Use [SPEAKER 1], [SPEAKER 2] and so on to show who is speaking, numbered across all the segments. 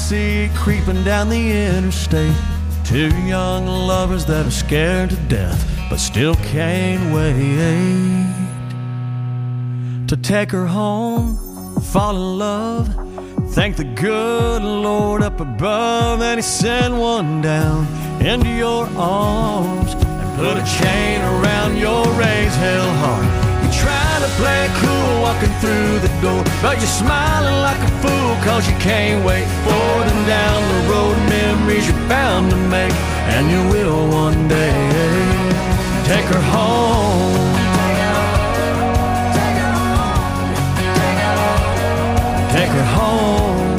[SPEAKER 1] see it creeping down the interstate. Two young lovers that are scared to death, but still can't wait to take her home, fall in love, thank the good Lord up above, and He sent one down into your arms and put a chain around your raised hell heart. You try to play it cool walking through the door, but you're smiling like a fool cause you can't wait for them down the road. Memories you're bound to make, and you will one day. Take her home. Take her home.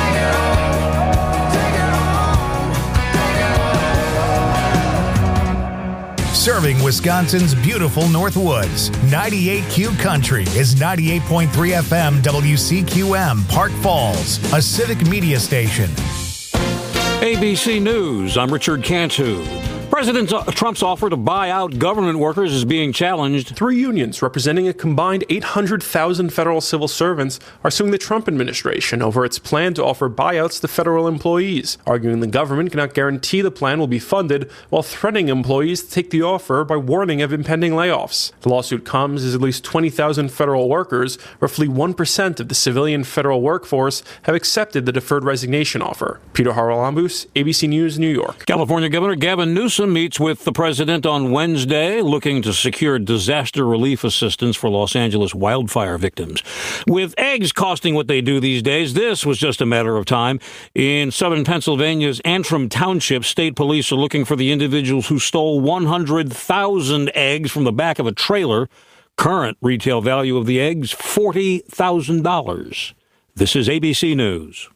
[SPEAKER 2] Serving Wisconsin's beautiful Northwoods, 98Q Country is 98.3 FM WCQM Park Falls, a civic media station.
[SPEAKER 3] ABC News, I'm Richard Cantu. President Trump's offer to buy out government workers is being challenged.
[SPEAKER 4] 3 unions representing a combined 800,000 federal civil servants are suing the Trump administration over its plan to offer buyouts to federal employees, arguing the government cannot guarantee the plan will be funded while threatening employees to take the offer by warning of impending layoffs. The lawsuit comes as at least 20,000 federal workers, roughly 1% of the civilian federal workforce, have accepted the deferred resignation offer. Peter Haralambous, ABC News, New York.
[SPEAKER 3] California Governor Gavin Newsom meets with the president on Wednesday, looking to secure disaster relief assistance for Los Angeles wildfire victims. With eggs costing what they do these days, this was just a matter of time. In southern Pennsylvania's Antrim Township, state police are looking for the individuals who stole 100,000 eggs from the back of a trailer. Current retail value of the eggs, $40,000. This is ABC News.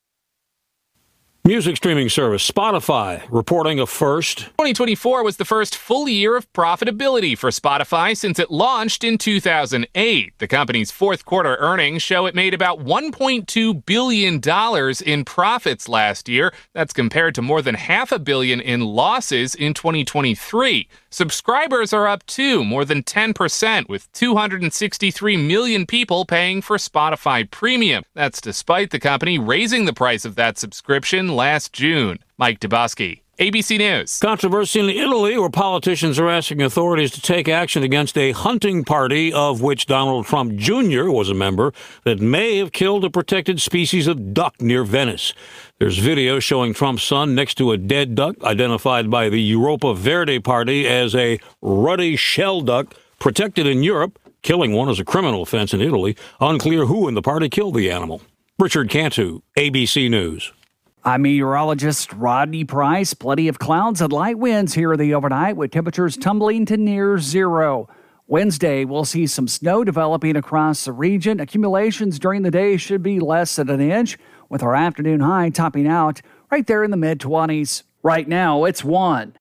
[SPEAKER 3] Music streaming service Spotify reporting a first.
[SPEAKER 5] 2024 was the first full year of profitability for Spotify since it launched in 2008. The company's fourth quarter earnings show it made about $1.2 billion in profits last year. That's compared to more than $500 million in losses in 2023. Subscribers are up too, more than 10%, with 263 million people paying for Spotify Premium. That's despite the company raising the price of that subscription last June. Mike Dubosky, ABC News.
[SPEAKER 3] Controversy in Italy, where politicians are asking authorities to take action against a hunting party of which Donald Trump Jr. was a member that may have killed a protected species of duck near Venice. There's video showing Trump's son next to a dead duck identified by the Europa Verde Party as a ruddy shell duck protected in Europe. Killing one is a criminal offense in Italy. Unclear who in the party killed the animal. Richard Cantu, ABC News.
[SPEAKER 6] I'm meteorologist Rodney Price. Plenty of clouds and light winds here the overnight with temperatures tumbling to near zero. Wednesday, we'll see some snow developing across the region. Accumulations during the day should be less than an inch, with our afternoon high topping out right there in the mid-20s. Right now, it's 1.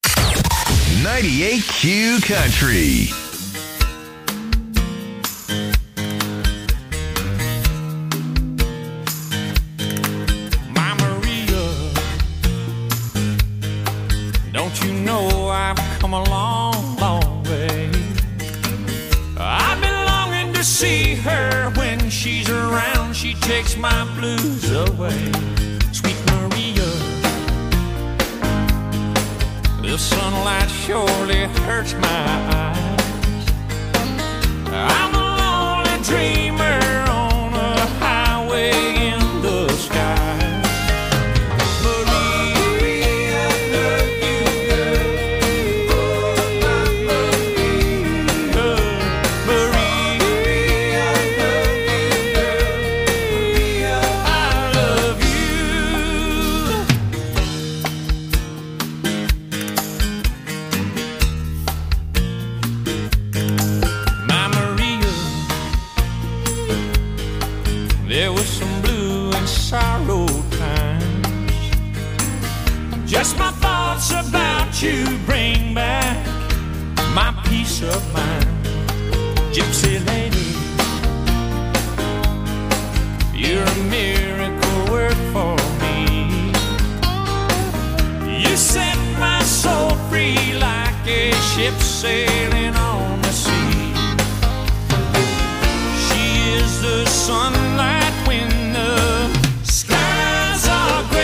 [SPEAKER 7] 98Q Country.
[SPEAKER 8] Don't you know I've come a long, long way? I've been longing to see her. When she's around, she takes my blues away. Sweet Maria, the sunlight surely hurts my eyes. I'm a lonely dreamer on a highway in the sky. Just my thoughts about you bring back my peace of mind. Gypsy lady, you're a miracle work for me. You set my soul free like a ship sailing on the sea. She is the sunlight when the skies are gray.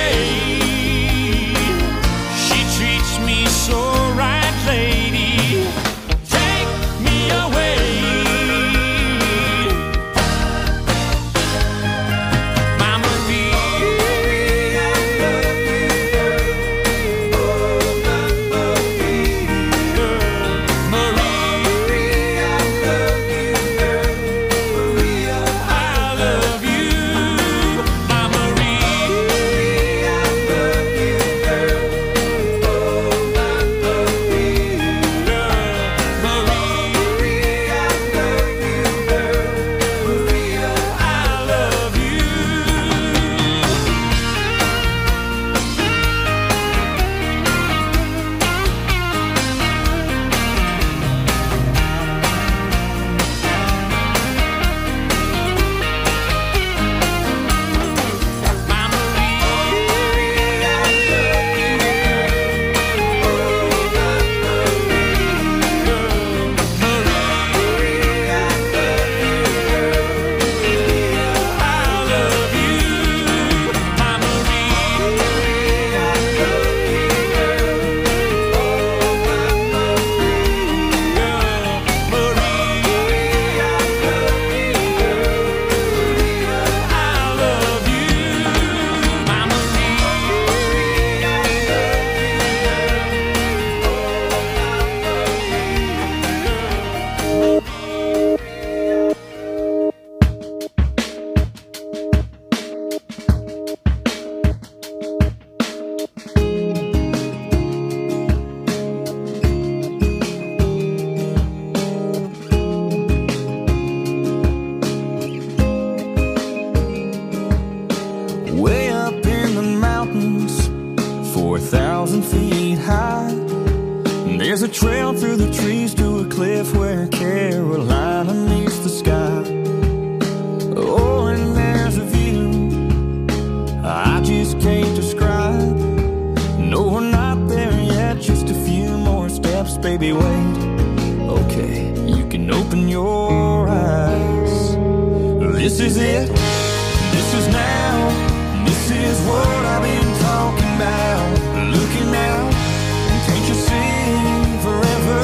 [SPEAKER 1] 1,000 feet high. There's a trail through the trees to a cliff where Carolina meets the sky. Oh, and there's a view I just can't describe. No, we're not there yet, just a few more steps, baby, wait. Okay, you can open your eyes. This is it, this is now, this is what I've been talking about. Looking out, and can't you see forever?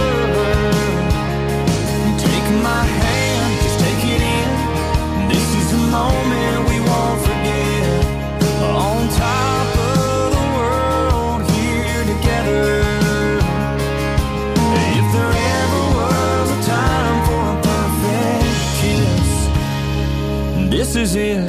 [SPEAKER 1] Take my hand, just take it in. This is a moment we won't forget. On top of the world, here together. If there ever was a time for a perfect kiss, this is it.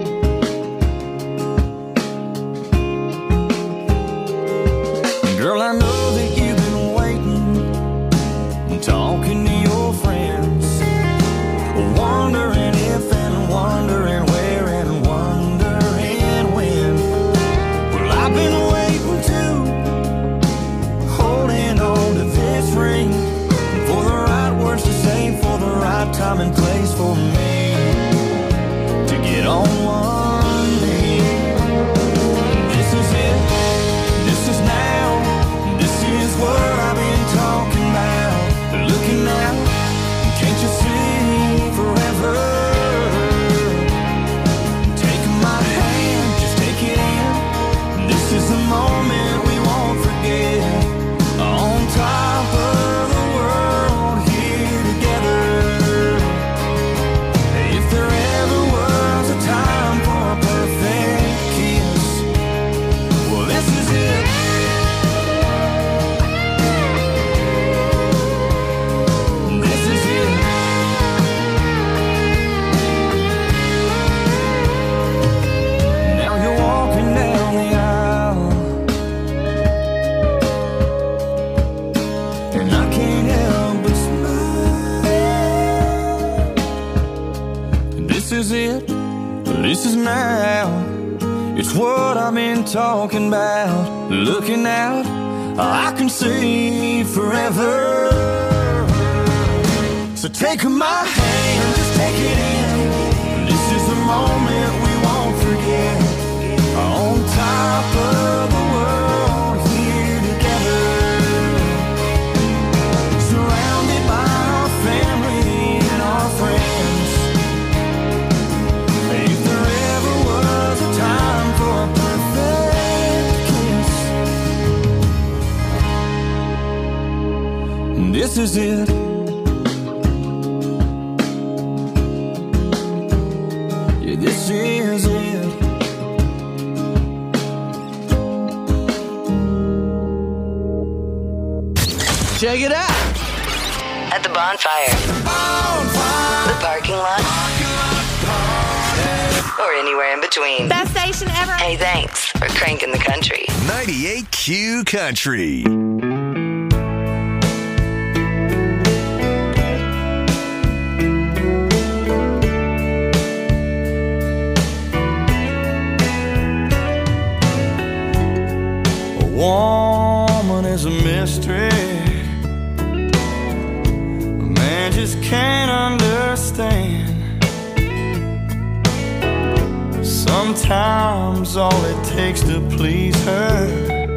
[SPEAKER 1] Girl, I know that you've been waiting, talking to your friends, wondering if and wondering where and wondering when. Well, I've been waiting too, holding on to this ring, for the right words to say, for the right time and place for me to get on one knee. This is it, this is now, this is what I've been talking about. Looking out, can't you see forever? Take my hand, just take it in. This is the moment we won't forget. On top of the world, here together. If there ever was a time for a perfect kiss, well, this is it. This is it. Now you're walking down the aisle, and I can't help but smile. This is it, this is now. It's what I've been talking about. Looking out, I can see forever. So take my hand, just take it in. This is the moment we won't forget. On top of the world, here together. Surrounded by our family and our friends. If there ever was a time for a perfect kiss, this is it. Yeah, this is it. Check it out.
[SPEAKER 7] At the bonfire, the parking lot, or anywhere in between.
[SPEAKER 9] Best station ever.
[SPEAKER 7] Hey, thanks for cranking the country.
[SPEAKER 2] 98Q Country.
[SPEAKER 1] A woman is a mystery. A man just can't understand. Sometimes all it takes to please her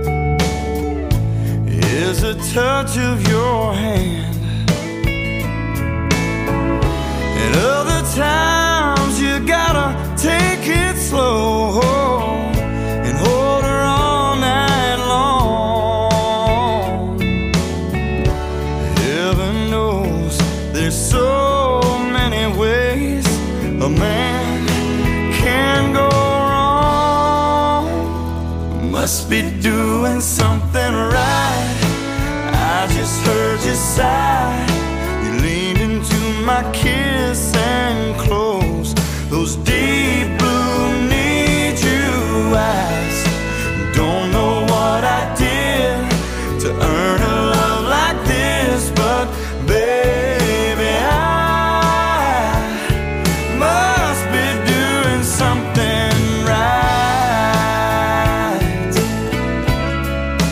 [SPEAKER 1] is a touch of your hand. And other times you gotta take it slow and hold her all night long. Heaven knows there's so many ways a man can go wrong. Must be doing something right. I just heard you sigh. You leaned into my kiss and closed those deep blue need you eyes. Don't know what I did to earn a love like this, but baby, I must be doing something right.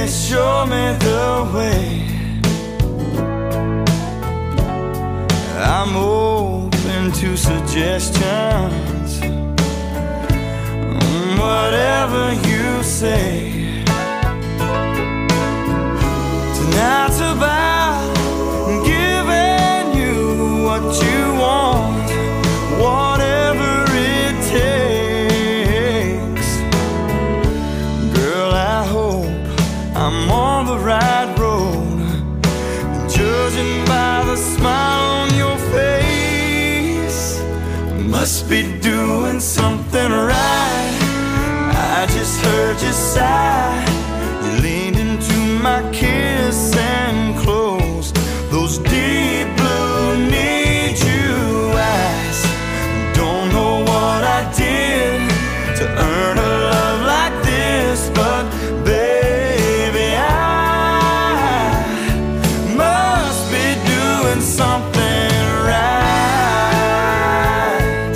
[SPEAKER 8] show me the way. I'm open to suggestions, whatever you say. Tonight's about giving you what you want, whatever it takes. Girl, I hope I'm on the right road, judging by the smile on your face. Must be doing something right. I just heard you sigh. You leaned into my kiss and closed those deep blue need you eyes. Don't know what I did to earn a love like this, but baby, I must be doing something right.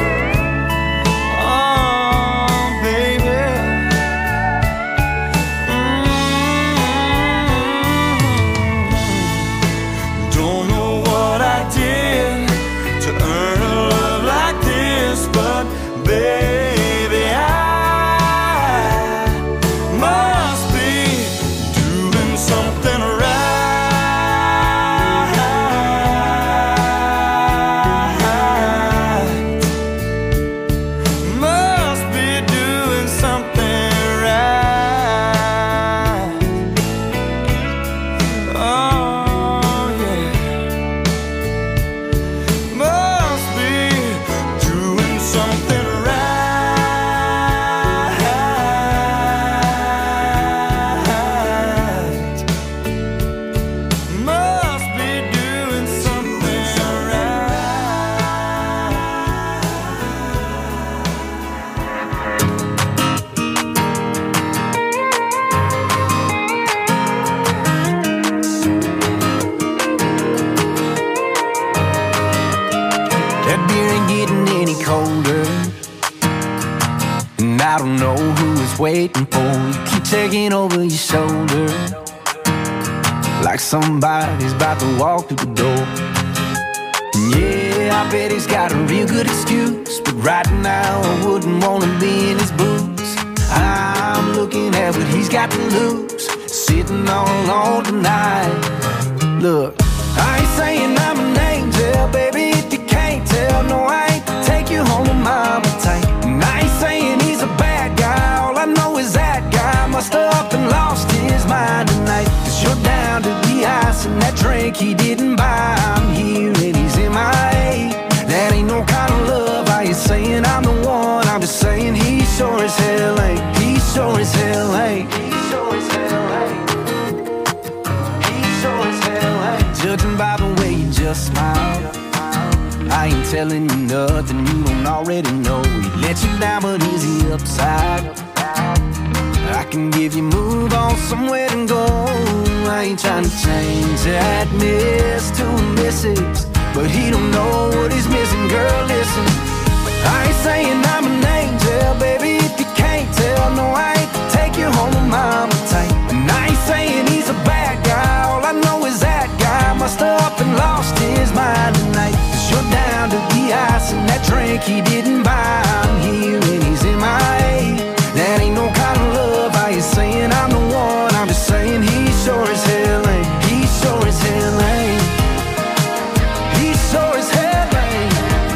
[SPEAKER 8] Oh, baby. Don't know what I did to earn a love like this, but baby, I must be doing something right. Must be doing something right. Oh, yeah. Must be doing something right. Must be doing something
[SPEAKER 9] That beer ain't getting any colder, and I don't know who it's waiting for. You keep taking over your shoulder, like somebody's about to walk through the door. And yeah, I bet he's got a real good excuse, but right now I wouldn't wanna be in his boots. I'm looking at what he's got to lose, sitting all alone tonight. Look, I ain't saying I'm an angel, baby, if you can't tell. No, I ain't take you home with mama tight. And I ain't saying he's a bad guy, all I know is that guy must have up and lost his mind tonight. 'Cause you're down to the ice and that drink he didn't buy. I'm here and he's MIA. That ain't no kind of love. I ain't saying I'm the one, I'm just saying he sure as hell ain't. He sure as hell ain't. He sure as hell ain't. He sure as hell ain't. Judging by the way you just smile, I ain't telling you nothing you don't already know. He let you down, but is he upside? I can give you move on somewhere and go. I ain't trying to change that miss to a missus, but he don't know what he's missing. Girl, listen, I ain't saying I'm an angel, baby, if you can't tell. No, I ain't take you home with mama tight. And I ain't saying he's a bad guy, all I know is that guy must have up and lost his mind tonight. 'Cause you're down to the ice and that drink he didn't buy. I'm here and he's MIA. That ain't no kind of love. I ain't saying I'm the one, I'm just saying he sure as hell ain't. He sure as hell ain't. He sure as hell ain't.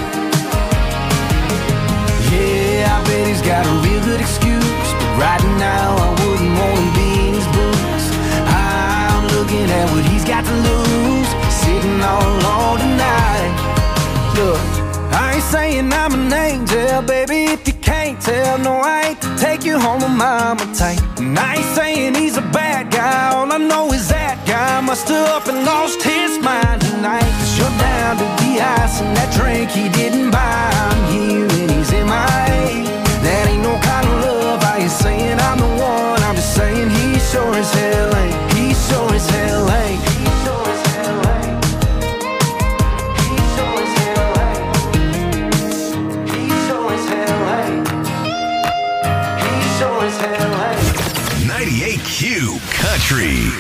[SPEAKER 9] Yeah, I bet he's got a real good excuse, but right now I wouldn't wanna be in his boots. I'm looking at what he's got to lose, sitting all alone tonight. Look, I ain't saying I'm an angel, baby, if you can't tell. No, I ain't take you home with mama tight. And I ain't saying he's a bad guy, all I know is that guy must have up and lost his mind tonight. 'Cause you're down to the ice and that drink he didn't buy. I'm here and he's MIA. That ain't no kind of love. I ain't saying I'm the one, I'm just saying he sure as hell ain't. He sure as hell ain't. He sure as hell ain't. He sure as hell ain't. He sure as hell ain't. He sure as hell ain't.
[SPEAKER 2] 98 98Q Country.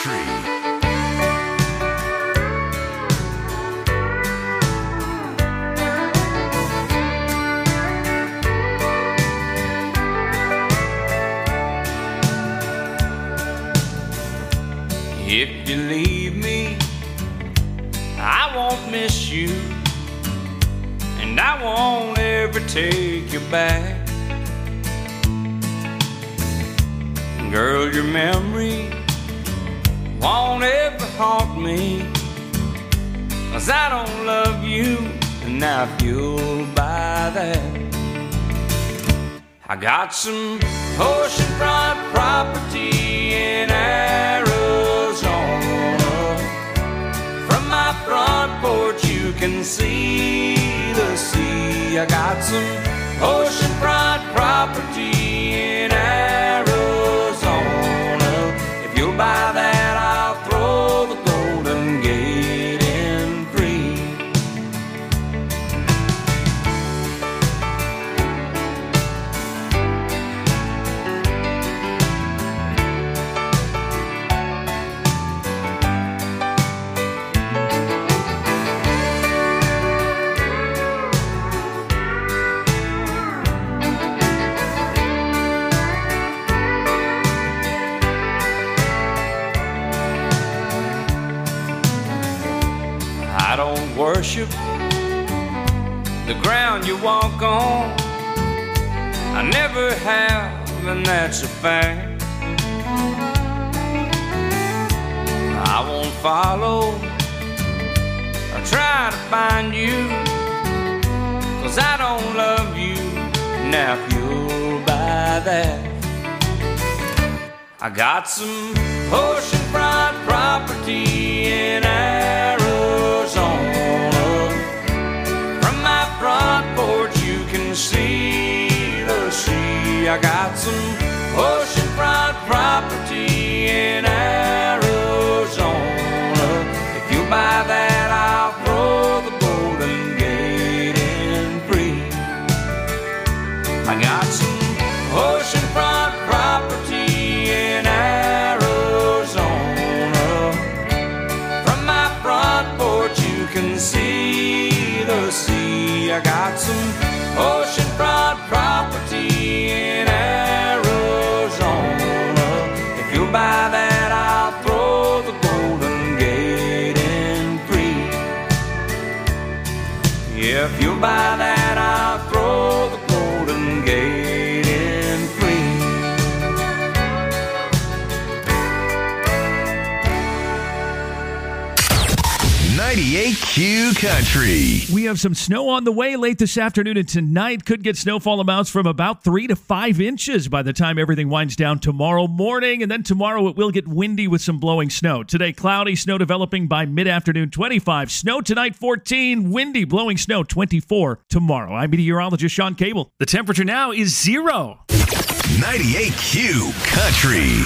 [SPEAKER 8] If you leave me, I won't miss you, and I won't ever take you back. Girl, your memory won't ever haunt me, 'cause I don't love you, and I feel by that. I got some oceanfront property in Arizona. From my front porch you can see the sea. I got some oceanfront property in Arizona. If you'll buy that, I'll throw the Golden Gate in free. I don't worship the ground you walk on. I never have, and that's a fact. I won't follow or try to find you, 'cause I don't love you. Now if you'll buy that, I got some oceanfront property in Arizona. From my front porch you can see the sea. I got some oceanfront property in Arizona. If you buy that, I'll throw the Golden Gate in free. I got some oceanfront property in Arizona. From my front porch you can see the sea. I got some oceanfront property in Arizona. If you'll buy that, I'll throw the Golden Gate in free. Yeah, if you'll buy that, I'll throw the Golden Gate in free.
[SPEAKER 2] 98Q Country.
[SPEAKER 10] We have some snow on the way late this afternoon and tonight. Could get snowfall amounts from about 3 to 5 inches by the time everything winds down tomorrow morning. And then tomorrow it will get windy with some blowing snow. Today, cloudy, snow developing by mid-afternoon, 25. Snow tonight, 14. Windy, blowing snow, 24 tomorrow. I'm meteorologist Sean Cable. The temperature now is 0.
[SPEAKER 2] 98Q Country.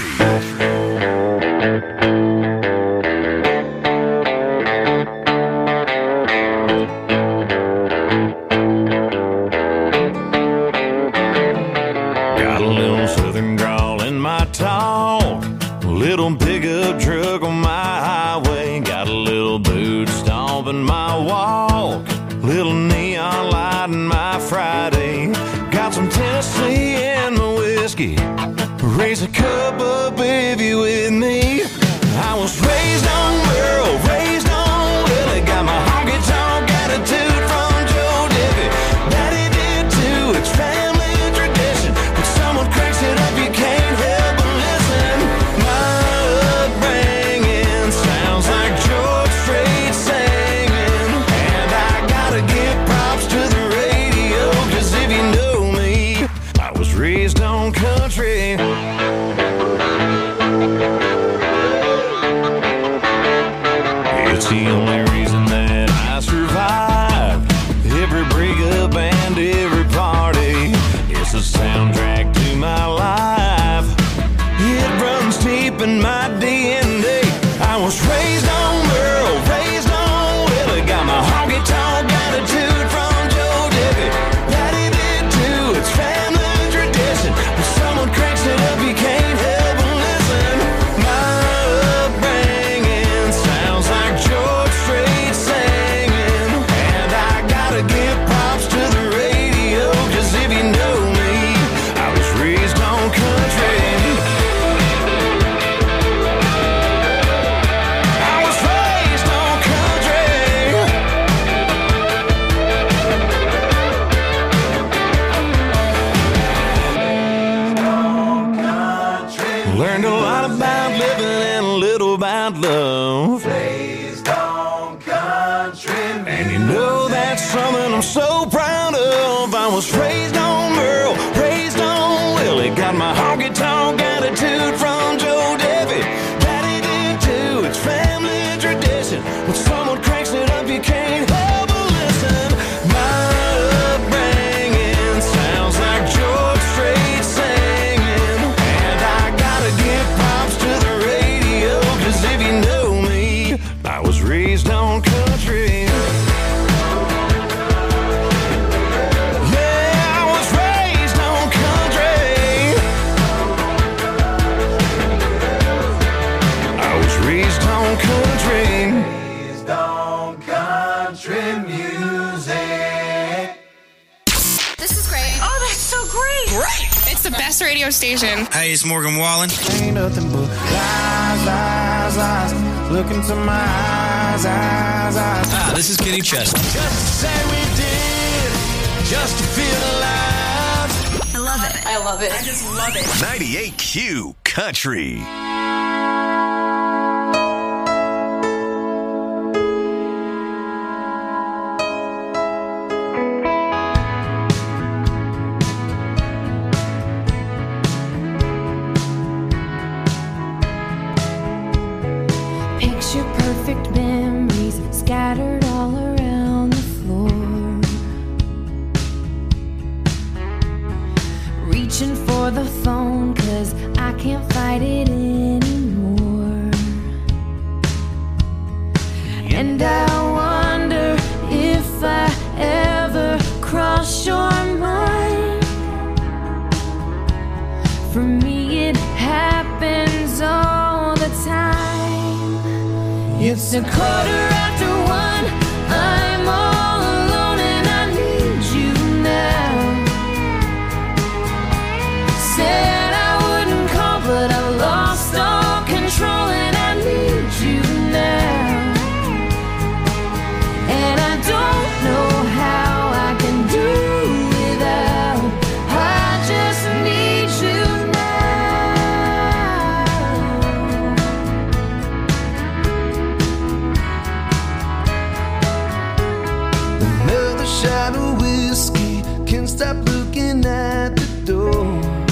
[SPEAKER 1] Little pickup truck on my highway, got a little boot stomp in my walk, little neon light in my Friday, got some Tennessee in my whiskey, raise a cup up if you with me. I was raised on Merle, raised on Willie, got my honky tonk attitude from Joe Diffie. Daddy did too, it's family tradition. When someone cranks it up, you can't help but listen. My upbringing sounds like George Strait singing, and I gotta give props to the radio, 'cause if you know me, I was raised on country. It's Learned a lot about living and a little about love.
[SPEAKER 9] Raised on country music.
[SPEAKER 1] And you know that's something I'm so proud of. I was raised on Merle, raised on Willie. Got my honky-tonk attitude from Joe Debbie. Daddy did too, it's family tradition. When someone cranks it up, you can't help but listen. My upbringing sounds like George Strait singing. And I gotta give props to the radio, 'cause if you know me, I was raised on country.
[SPEAKER 11] The best radio station.
[SPEAKER 12] Hey, it's Morgan Wallen.
[SPEAKER 9] Ain't nothing but lies, lies, lies. Look into my eyes, eyes, eyes.
[SPEAKER 12] Ah, this is Kenny Chesney.
[SPEAKER 1] Just to say we did, just to feel alive.
[SPEAKER 11] I love it. I love it. I just love it.
[SPEAKER 13] 98Q Country.
[SPEAKER 14] Perfect memories scattered all around the floor. Reaching for the phone 'cause I can't fight it anymore. And I wonder if I ever cross your mind. For me it happens all the time. It's 1:15. I'm all alone and I need you now. Said I wouldn't call, but I lost all control and I need you now. And I don't know how I can do without. I just need you now.
[SPEAKER 9] Shot of whiskey, can't stop looking at the door.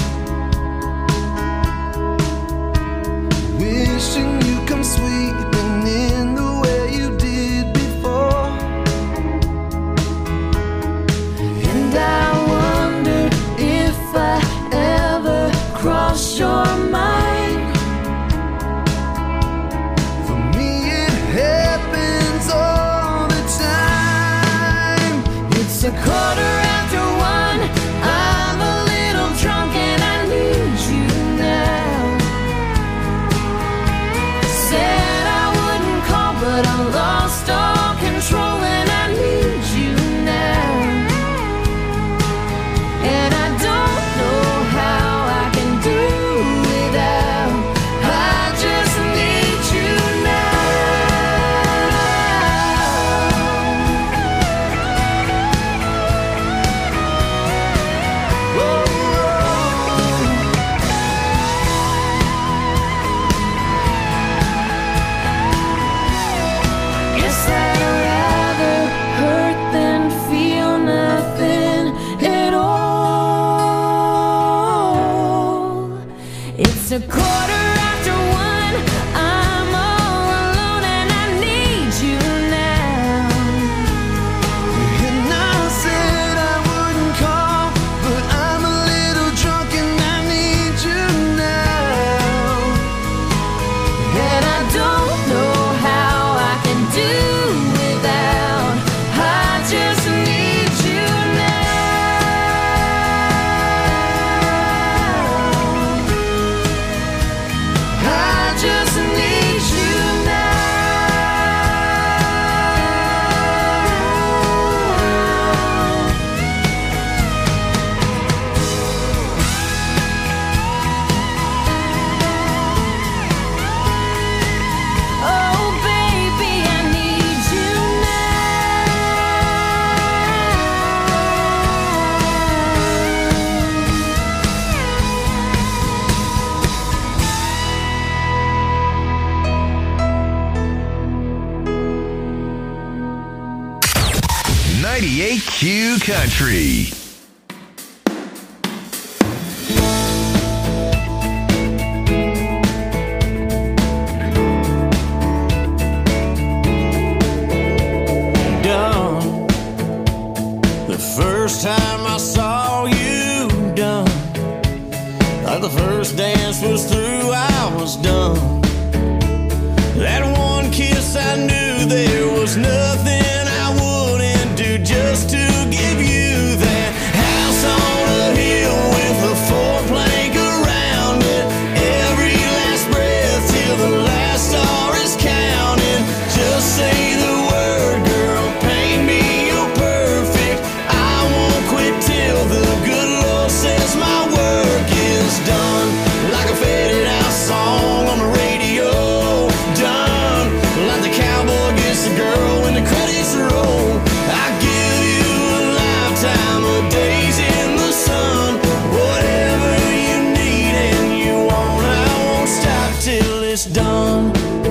[SPEAKER 9] Wishing you come sweeping in the way you did before. And I wonder if I ever cross your mind. For me it happens all the time. It's 1:15. I'm a little drunk and I need you now. Said I wouldn't call, but I lost all control and I need you now. And I don't know how I can do without. I just need you now. Guess I'd rather hurt than feel nothing at all. It's 1:15. I'm all alone and I need you now. And I said I wouldn't call, but I'm a little drunk and I need you now. And I don't know how I can do without. I just need you now. I just
[SPEAKER 13] Q Country.
[SPEAKER 1] Done. The first time I saw you, done. Like the first dance was through, I was done. That one kiss, I knew there was nothing I wouldn't do just to give you that house on a hill with a four-plank around it. Every last breath till the last star is counted. Just say the word, girl, paint me, you're perfect. I won't quit till the good Lord says my work is done. Like a faded out song on the radio. Done. Like the cowboy gets the girl when the credits roll. I give you a lifetime of days in the sun. Whatever you need and you want, I won't stop till it's done.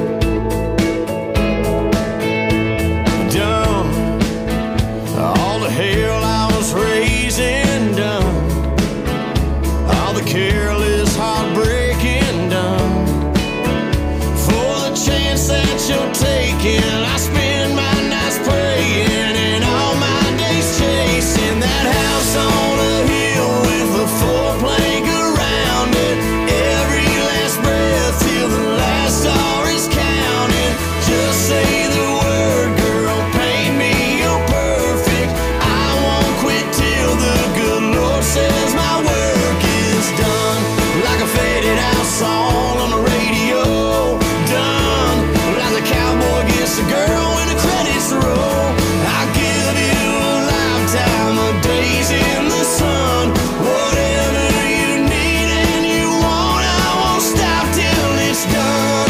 [SPEAKER 1] Done. All the hell I was raising, done. All the careless heartbreaking, done. For the chance that you're taking, I spend my nights praying and all my days chasing that house on a hill with a four-plank around it. Every last breath till the last star is counted. Just say the word, girl, paint me, you're perfect. I won't quit till the good Lord says my work is done. Like a faded out song on the radio. Done. Like the cowboy gets the girl when the credits roll. I give you a lifetime of days in the sun. Whatever you need and you want, I won't stop till it's done.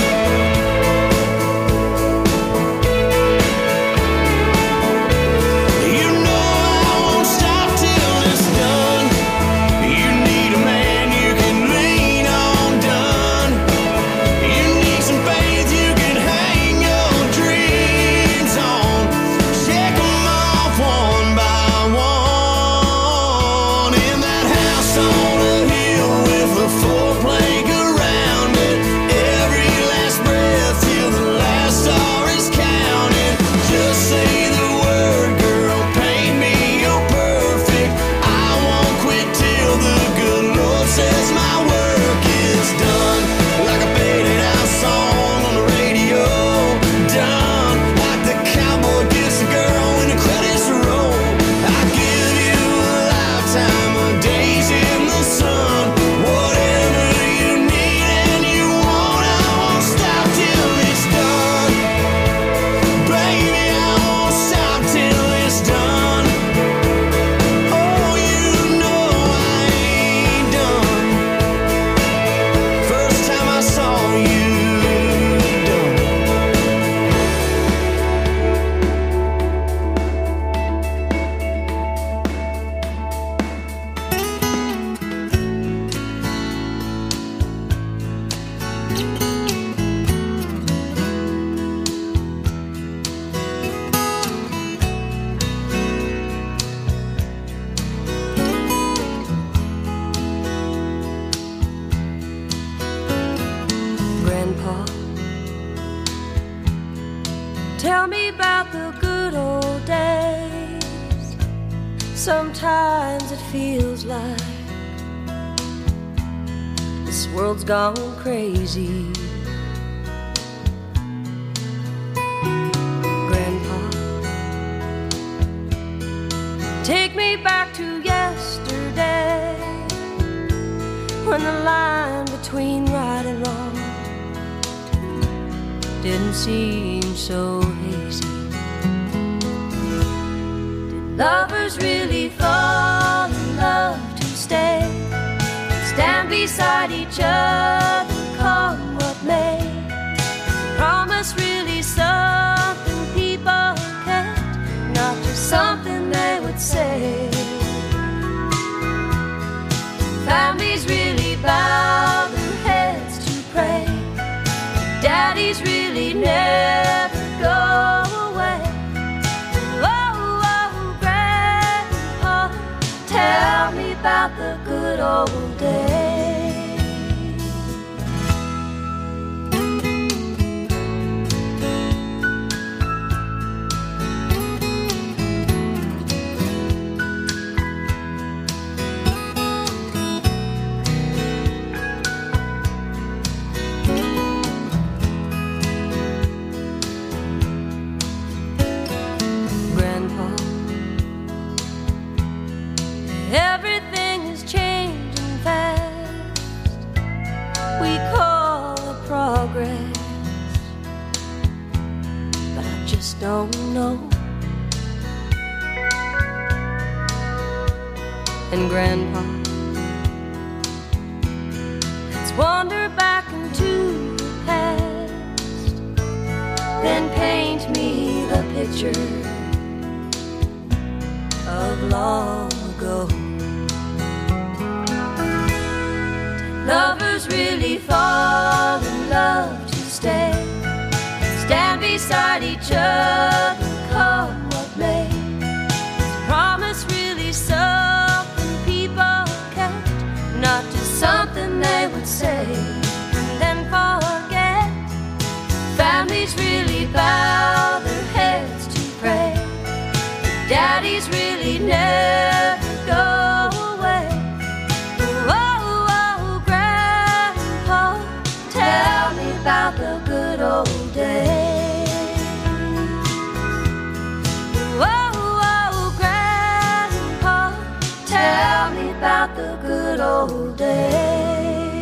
[SPEAKER 1] You know I won't stop till it's done. You need a man you can lean on, done. You need some faith you can hang your dreams on. Check 'em off one by one. In that house on a hill with a four-plank around it. Every last breath till the last star is counted. Just say the word, girl, paint me, you're perfect. I won't quit till the good Lord says my work is done. Like a faded out song on the radio. Done. Like the cowboy gets the girl when the credits roll. I give you a lifetime of days in the sun. Whatever you need and you want, I won't stop till it's done. Baby, I won't stop till it's done. Oh, you know I ain't done. First time I saw you, done.
[SPEAKER 14] Grandpa, tell me about the good old days. Sometimes it feels like this world's gone crazy. Grandpa, take me back to yesterday, when the line between right and wrong didn't seem so hazy. Did lovers really fall in love to stay, stand beside each other, come what may? Is promise really something people can't, not just something they would say? Families really bow their heads to pray. Daddies really never go away. Oh, oh, Grandpa, about the good old days. Everything is changing fast. We call it progress, but I just don't know. And Grandpa, let's wander back into the past, then paint me the picture of long ago. Lovers really fall in love to stay, stand beside each other, come what may. Is promise really something people kept, not just something they would say and then forget? Families really bow their heads to pray, daddies really never go away. Tell me about the good old days. Whoa, whoa, Grandpa, tell me about the good old days.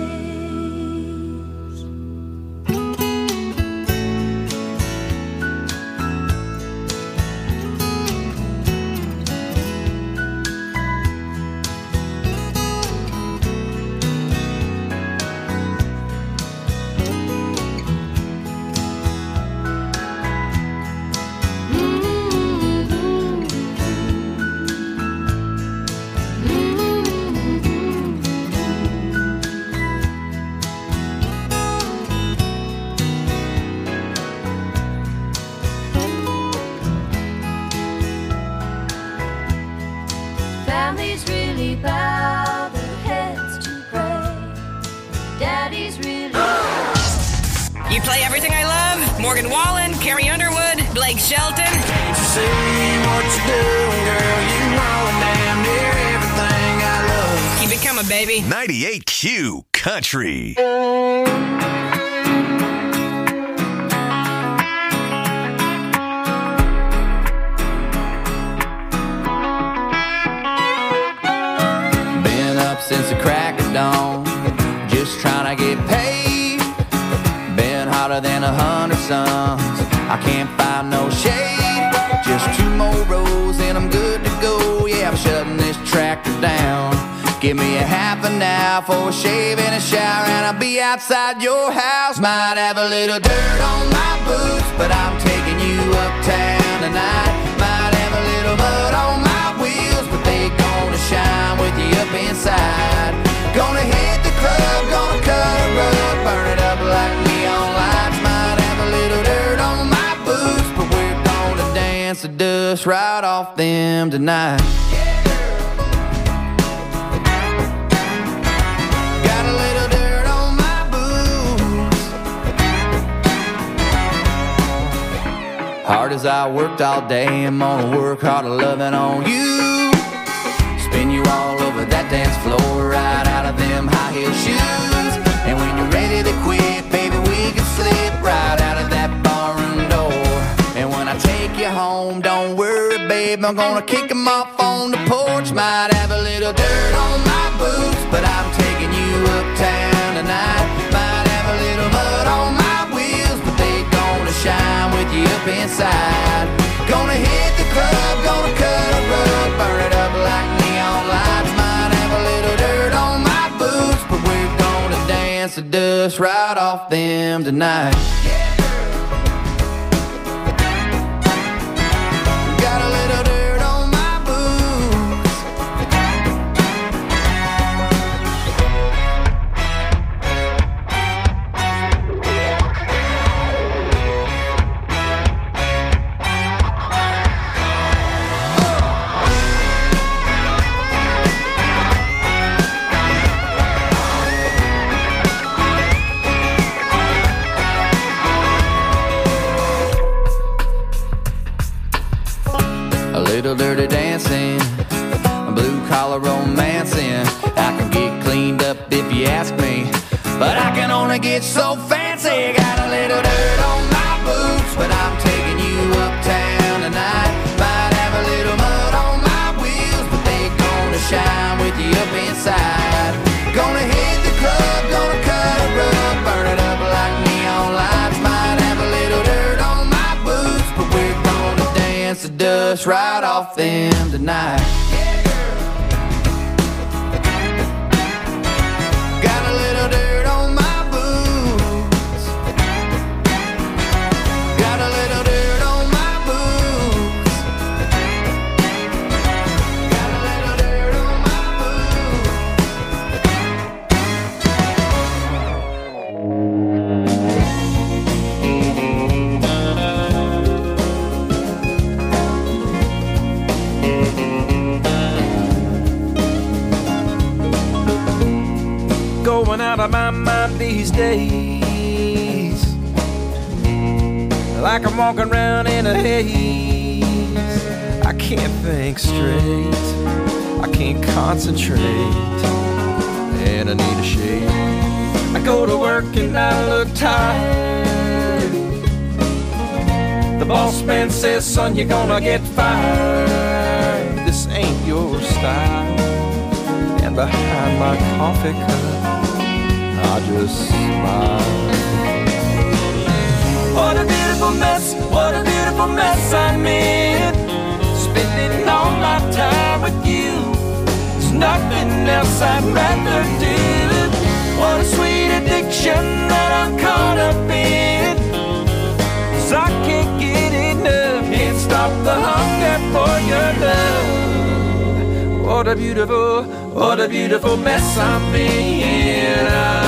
[SPEAKER 14] Families really bow their heads to pray, daddies really...
[SPEAKER 15] You play everything I love. Morgan Wallen, Carrie Underwood, Blake Shelton.
[SPEAKER 9] Can't you see what you're doing, girl? You know damn near everything I love.
[SPEAKER 15] Keep it coming, baby.
[SPEAKER 13] 98Q Country.
[SPEAKER 9] Been up since the crack of dawn, just trying to get paid. Been hotter than 100 suns, I can't find no shade. Just 2 more rows and I'm good to go. Yeah, I'm shutting this tractor down. Give me a half an hour for a shave and a shower, and I'll be outside your house. Might have a little dirt on my boots, but I'm taking you uptown tonight. Might have a little mud on my wheels, but they gonna shine with you up inside. Gonna hit the club, gonna cut a rug, burn it up like neon lights. Might have a little dirt on my boots, but we're gonna dance the dust right off them tonight. Got a little dirt on my boots. Hard as I worked all day, I'm gonna work harder loving on you. Spin you all over that dance floor, right out of them high heel shoes. And when you're ready to quit, baby, we can slip right out of that barroom door. And when I take you home, don't worry, babe, I'm gonna kick them off on the porch. Might have a little dirt on my boots, but I'm taking you uptown tonight. Might have a little mud on my wheels, but they gonna shine with you up inside. Gonna hit the club, gonna cut a rug, burn it up like neon lights. Might have a little dirt on my boots, but we're gonna dance the dust right off them tonight. Got a little dirt on my boots. but I can only get so fancy. Got a little dirt on my boots, but I'm taking you uptown tonight. Might have a little mud on my wheels, but they gonna shine with you up inside. Gonna hit the club, gonna cut a rug, burn it up like neon lights. Might have a little dirt on my boots, but we're gonna dance the dust right off them tonight. Got a little dirt on my boots. Got a little dirt on my boots. Got a little dirt on my
[SPEAKER 16] Going out of my mind these days, like I'm walking around in a haze. I can't think straight, I can't concentrate, and I need a shave. I go to work and I look tired. The boss man says, son, you're gonna get fired. This ain't your style. And behind my coffee cup, I just smile. What a beautiful mess, what a beautiful mess I'm in. Spending all my time with you, there's nothing else I'd rather do. What a sweet addiction that I'm caught up in, 'cause I can't get enough, can't stop the hunger for your love. What a beautiful mess I'm in.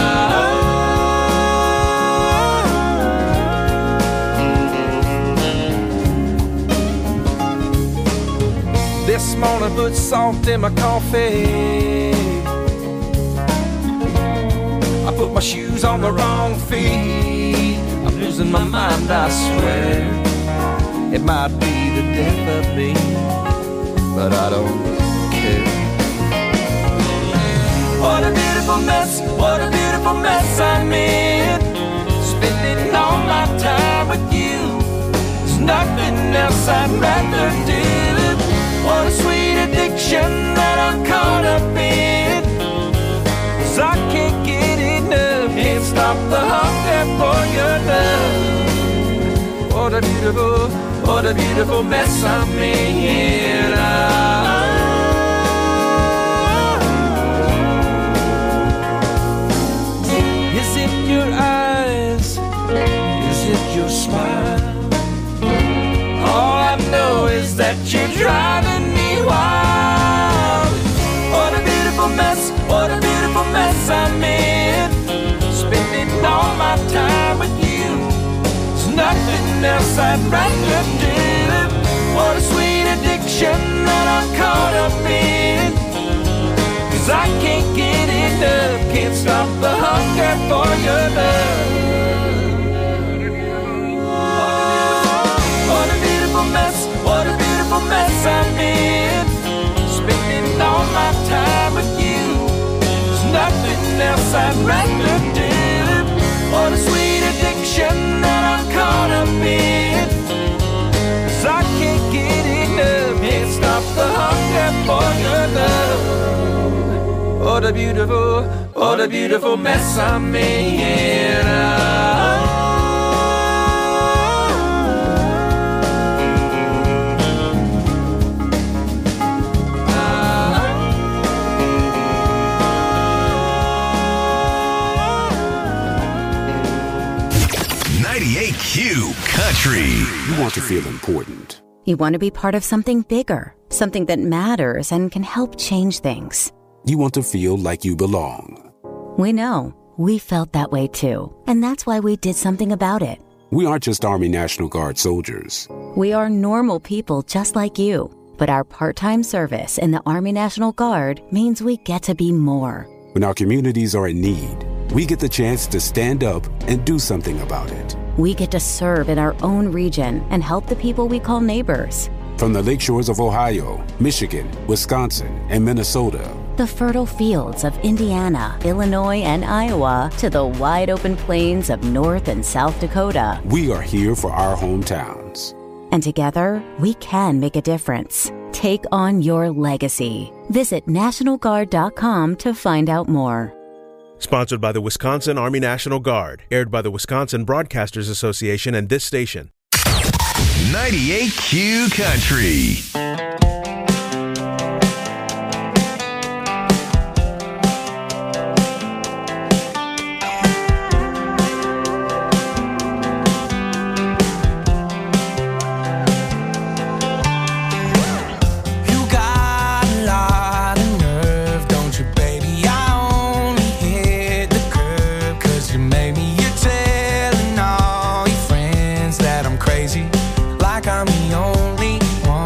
[SPEAKER 16] This morning put salt in my coffee. I put my shoes on the wrong feet. I'm losing my mind, I swear. It might be the death of me, but I don't care. What a beautiful mess I'm in. Spending all my time with you, there's nothing else I'd rather do. What a sweet addiction that I'm caught up in, 'cause I can't get enough, can't stop the hunger for your love. What a beautiful mess I'm in. Is it your eyes? Is it your smile? All I know is that you're driving me wild. What a beautiful mess I'm in. Spending all my time with you, there's nothing else I'd rather do. What a sweet addiction that I'm caught up in, 'cause I can't get enough, can't stop the hunger for your love. What a beautiful mess I'm in. Spending all my time with you, there's nothing else I'd rather do. What a sweet addiction that I'm caught up in, 'cause I can't get enough, can't stop the hunger for your love. What a beautiful mess I'm in.
[SPEAKER 13] Country.
[SPEAKER 17] You want to feel important.
[SPEAKER 18] You want to be part of something bigger, something that matters and can help change things.
[SPEAKER 17] You want to feel like you belong.
[SPEAKER 18] We know. We felt that way too. And that's why we did something about it.
[SPEAKER 17] We aren't just Army National Guard soldiers.
[SPEAKER 18] We are normal people just like you. But our part-time service in the Army National Guard means we get to be more.
[SPEAKER 17] When our communities are in need, we get the chance to stand up and do something about it.
[SPEAKER 18] We get to serve in our own region and help the people we call neighbors.
[SPEAKER 17] From the lakeshores of Ohio, Michigan, Wisconsin, and Minnesota,
[SPEAKER 18] The fertile fields of Indiana, Illinois, and Iowa to the wide open plains of North and South Dakota.
[SPEAKER 17] We are here for our hometowns.
[SPEAKER 18] And together, we can make a difference. Take on your legacy. Visit NationalGuard.com to find out more.
[SPEAKER 19] Sponsored by the Wisconsin Army National Guard. Aired by the Wisconsin Broadcasters Association and this station.
[SPEAKER 13] 98Q Country.
[SPEAKER 16] Like I'm the only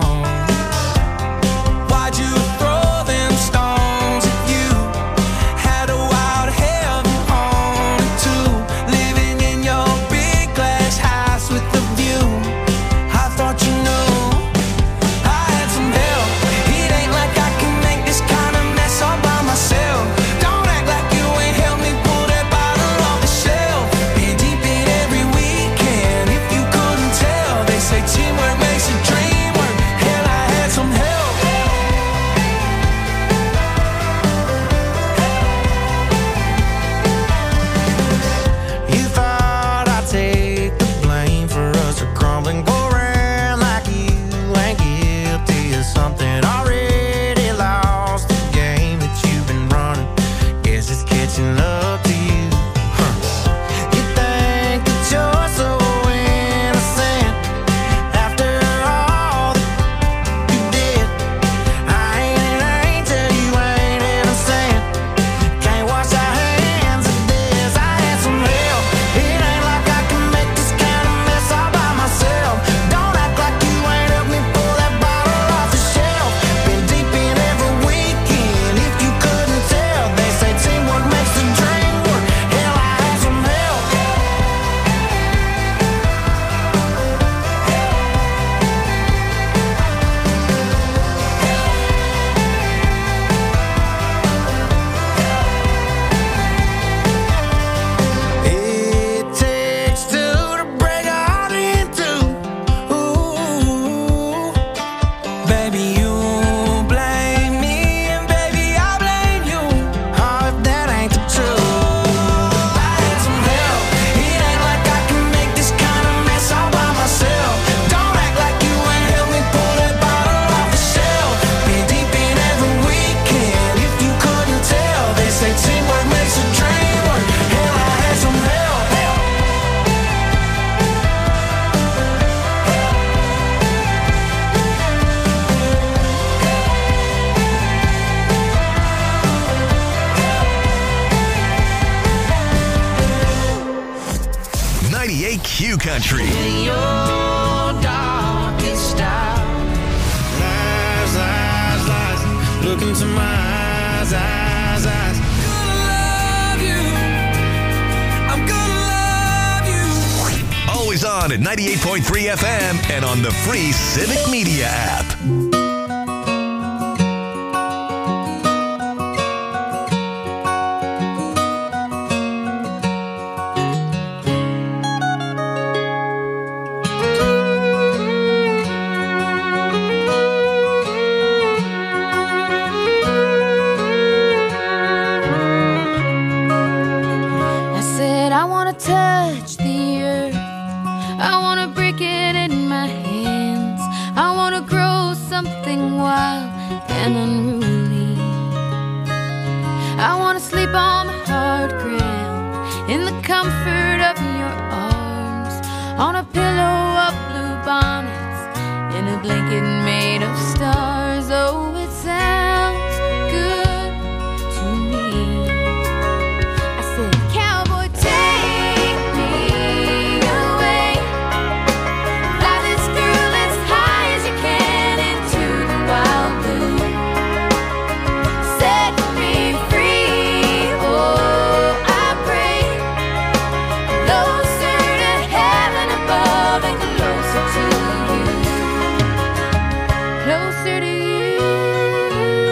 [SPEAKER 13] Q Country.
[SPEAKER 16] In your darkest hour. Lies, lies, lies. Look into my eyes, eyes, eyes. I'm gonna love you.
[SPEAKER 13] Always on at 98.3 FM and on the free Civic Media app.
[SPEAKER 14] Closer to you.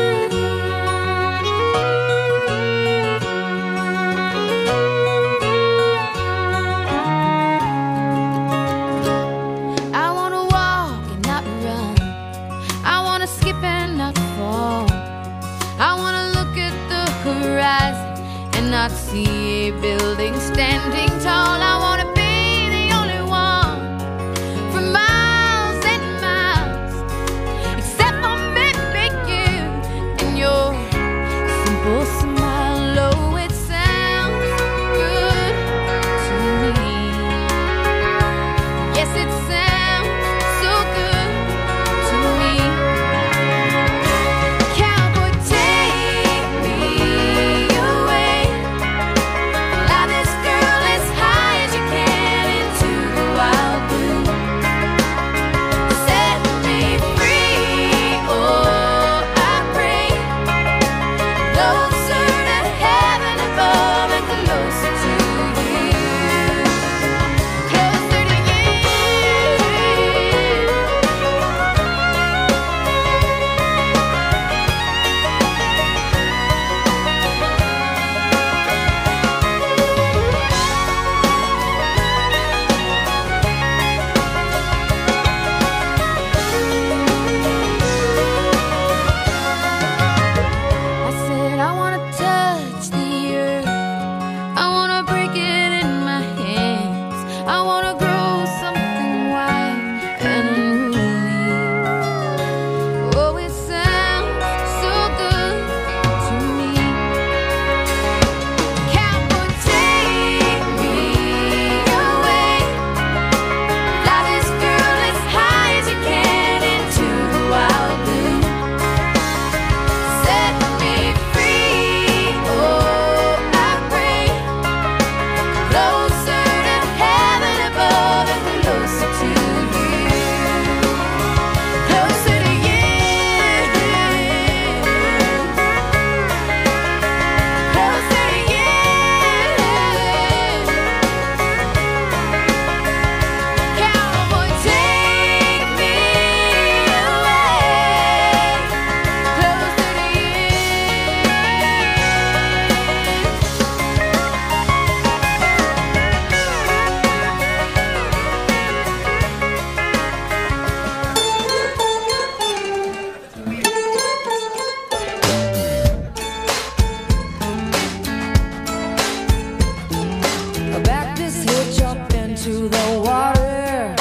[SPEAKER 14] into the water.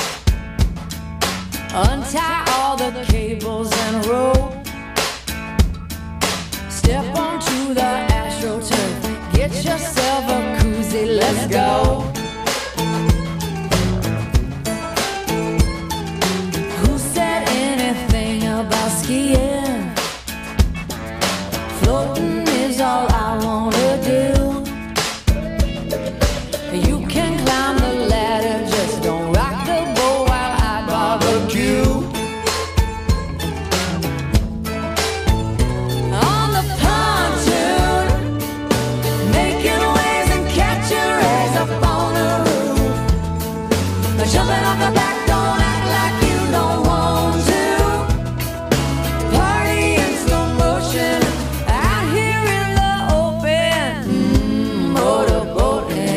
[SPEAKER 14] Untie all the cables and rope. Step onto the AstroTurf. Get yourself a koozie, let's go. Who said anything about skiing? Floating is all I wanna do. You can climb the ladder, just don't rock the boat while I barbecue. On the pontoon, making waves and catching rays up on the roof. Jumping off the back, don't act like you don't want to. Party in slow motion, out here in the open, motorboating.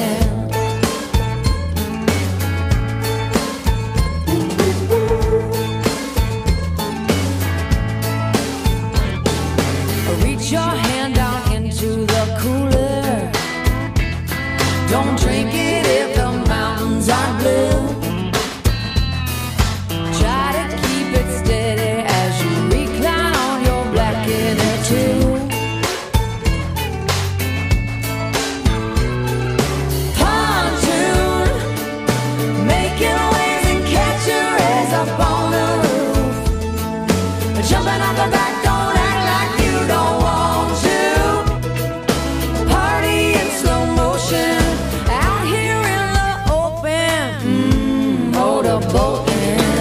[SPEAKER 14] Reach your hand down into the cooler. Don't drink it if the mountains are blue. Try to keep it steady as you recline on your black inner tube. Pontoon, making waves and catching rays up on the roof. Jumping off the back, don't act like you don't want to. Party in slow motion, out here in the open, motorboating.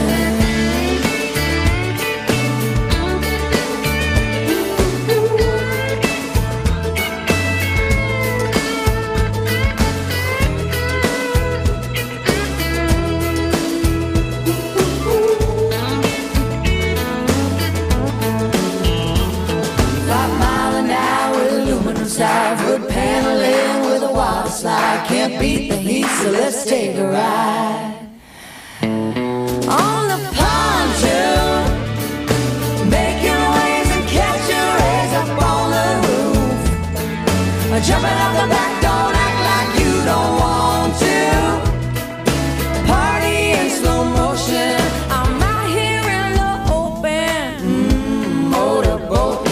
[SPEAKER 14] Wood paneling with a water slide. Can't beat the heat, so let's take a ride. On the pontoon, making waves and catching rays up on the roof. Jumping off the back, don't act like you don't want to. Party in slow motion, I'm out here in the open, motorboating.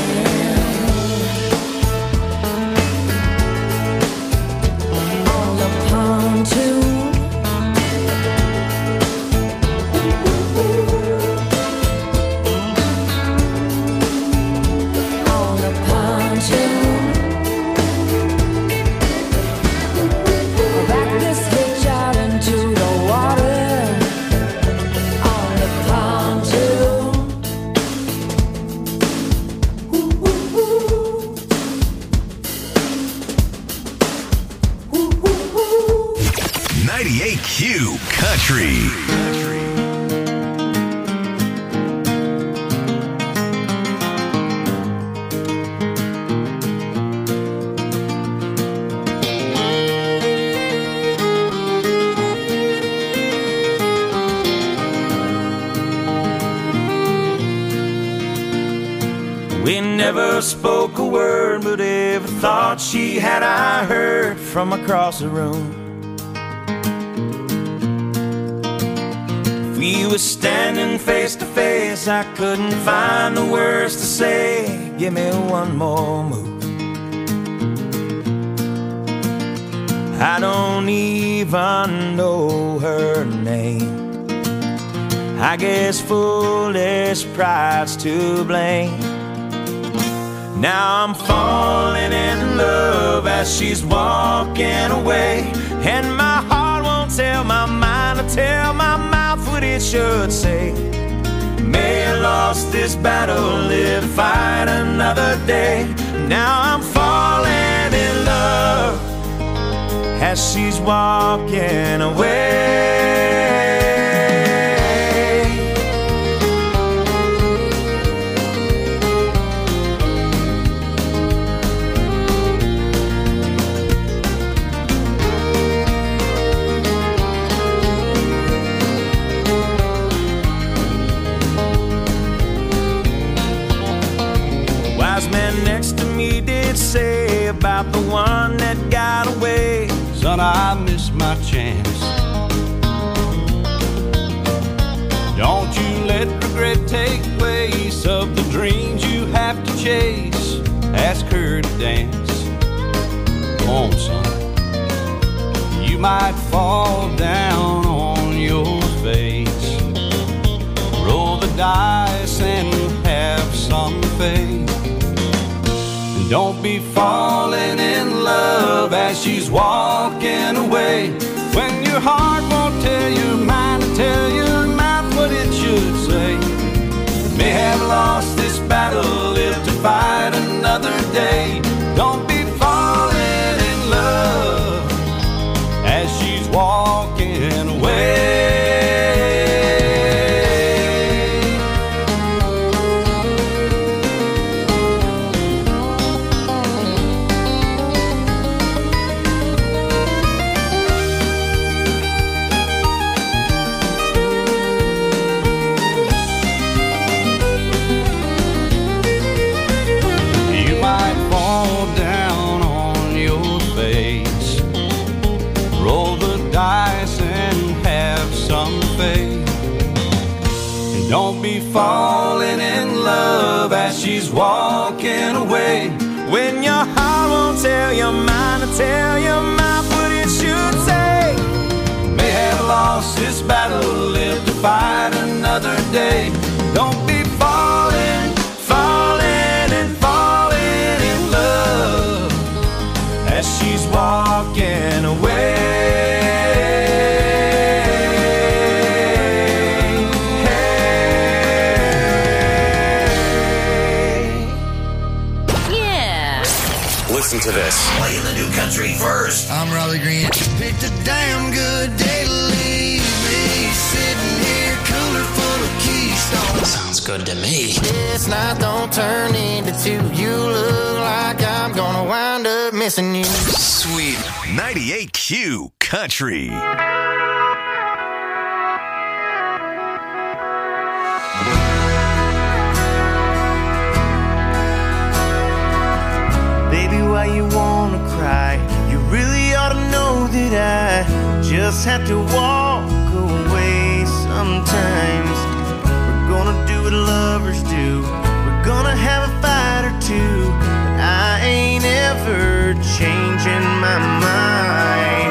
[SPEAKER 13] Q Country.
[SPEAKER 16] We never spoke a word, but every thought she had I heard from across the room. If we were standing face to face, I couldn't find the words to say. Give me one more move. I don't even know her name. I guess foolish pride's to blame. Now I'm falling in love as she's walking away, and my heart won't tell my mind to tell my mouth what it should say. May have lost this battle, live to fight another day. Now I'm falling in love as she's walking away. Man next to me did say about the one that got away.
[SPEAKER 20] Son, I missed my chance.
[SPEAKER 16] chase, ask her to dance. Come on, son. You might fall down on your face. Roll the dice and have some faith. And don't be falling in love as she's walking away. When your heart won't tell your mind to tell your mouth what it should say. May have lost this battle, live to fight another day. Don't be falling in love as she's walking away. Don't be falling in love as she's walking away. When your heart won't tell your mind to tell your mouth what it should say. May have lost this battle, live to fight another day. Don't be falling, falling and falling in love as she's walking away.
[SPEAKER 13] Listen to this.
[SPEAKER 20] Playing the new country first. I'm Raleigh Green. Picked a damn good day to leave me. Sitting here, cooler full of Keystone. Sounds good to me. This night don't turn into two. You look like I'm gonna wind up missing you.
[SPEAKER 13] Sweet. 98Q Country.
[SPEAKER 1] Baby, why you wanna cry? You really ought to know that I just have to walk away sometimes. We're gonna do what lovers do. We're gonna have a fight or two, but I ain't ever changing my mind.